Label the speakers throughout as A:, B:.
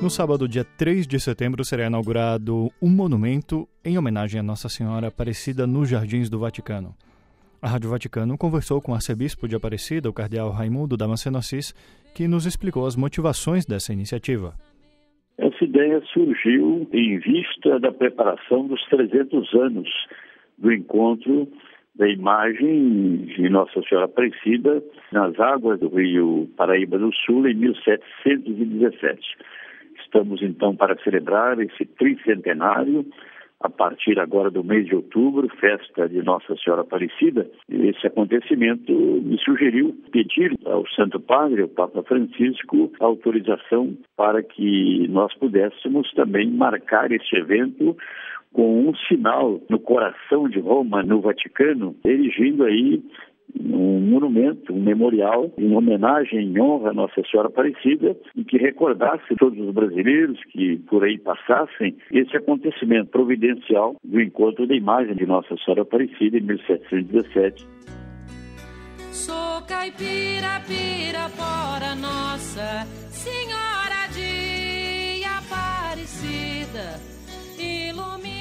A: No sábado, dia 3 de setembro, será inaugurado um monumento em homenagem a Nossa Senhora Aparecida nos Jardins do Vaticano. A Rádio Vaticano conversou com o arcebispo de Aparecida, o cardeal Raimundo Damasceno Assis, que nos explicou as motivações dessa iniciativa.
B: Essa ideia surgiu em vista da preparação dos 300 anos do encontro da imagem de Nossa Senhora Aparecida nas águas do Rio Paraíba do Sul em 1717. Estamos, então, para celebrar esse tricentenário, a partir agora do mês de outubro, festa de Nossa Senhora Aparecida. Esse acontecimento me sugeriu pedir ao Santo Padre, ao Papa Francisco, autorização para que nós pudéssemos também marcar este evento com um sinal no coração de Roma, no Vaticano, erigindo aí um monumento, um memorial em homenagem, em honra a Nossa Senhora Aparecida, e que recordasse todos os brasileiros que por aí passassem esse acontecimento providencial do encontro da imagem de Nossa Senhora Aparecida em 1717.
C: Sou caipira, pirapora, Nossa Senhora de Aparecida, ilumina.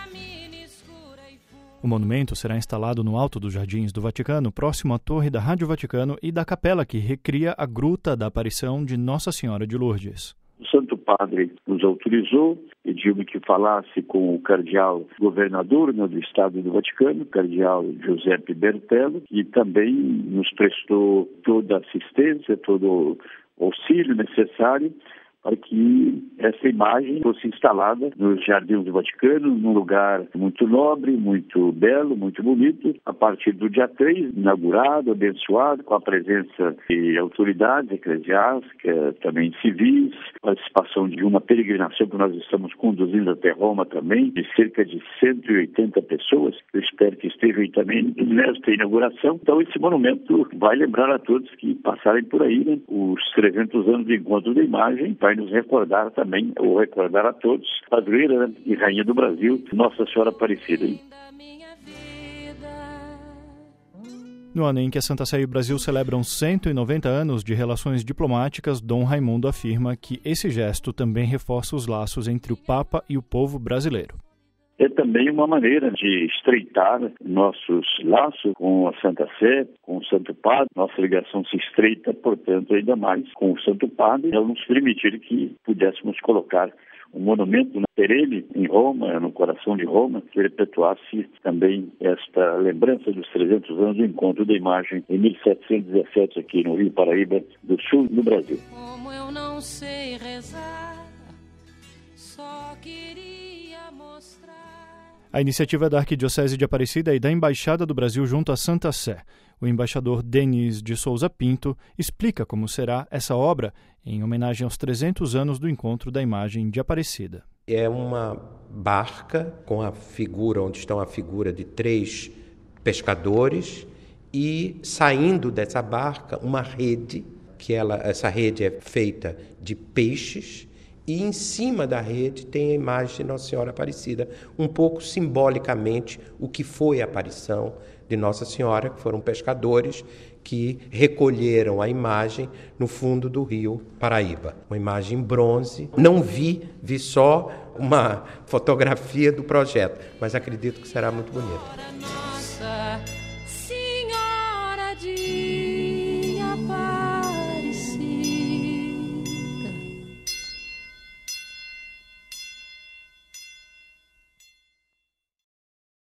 A: O monumento será instalado no alto dos Jardins do Vaticano, próximo à torre da Rádio Vaticano e da capela que recria a Gruta da Aparição de Nossa Senhora de Lourdes.
B: O Santo Padre nos autorizou, pediu-me que falasse com o cardeal governador do Estado do Vaticano, o cardeal Giuseppe Bertello, e também nos prestou toda a assistência, todo o auxílio necessário para que essa imagem fosse instalada nos Jardins do Vaticano, num lugar muito nobre, muito belo, muito bonito, a partir do dia 3, inaugurado, abençoado, com a presença de autoridades eclesiásticas, também civis, participação de uma peregrinação que nós estamos conduzindo até Roma também, de cerca de 180 pessoas. Eu espero que estejam aí também nesta inauguração. Então, esse monumento vai lembrar a todos que passarem por aí, né, os 300 anos do encontro da imagem, vai nos recordar também, ou recordar a todos, padroeira, né, e rainha do Brasil, Nossa Senhora Aparecida.
A: No ano em que a Santa Sé e o Brasil celebram 190 anos de relações diplomáticas, Dom Raimundo afirma que esse gesto também reforça os laços entre o Papa e o povo brasileiro.
B: É também uma maneira de estreitar nossos laços com a Santa Sé, com o Santo Padre. Nossa ligação se estreita, portanto, ainda mais com o Santo Padre, ao nos permitir que pudéssemos colocar um monumento perene em Roma, no coração de Roma, que perpetuasse também esta lembrança dos 300 anos do encontro da imagem em 1717 aqui no Rio Paraíba do Sul, no Brasil.
C: Como eu não sei rezar, só queria mostrar.
A: A iniciativa é da Arquidiocese de Aparecida e da Embaixada do Brasil junto à Santa Sé. O embaixador Denis de Souza Pinto explica como será essa obra em homenagem aos 300 anos do encontro da imagem de Aparecida.
D: É uma barca com a figura, onde estão a figura de 3 pescadores e saindo dessa barca uma rede, essa rede é feita de peixes, e em cima da rede tem a imagem de Nossa Senhora Aparecida, um pouco simbolicamente o que foi a aparição de Nossa Senhora, que foram pescadores que recolheram a imagem no fundo do rio Paraíba. Uma imagem em bronze. Não vi só uma fotografia do projeto, mas acredito que será muito bonita.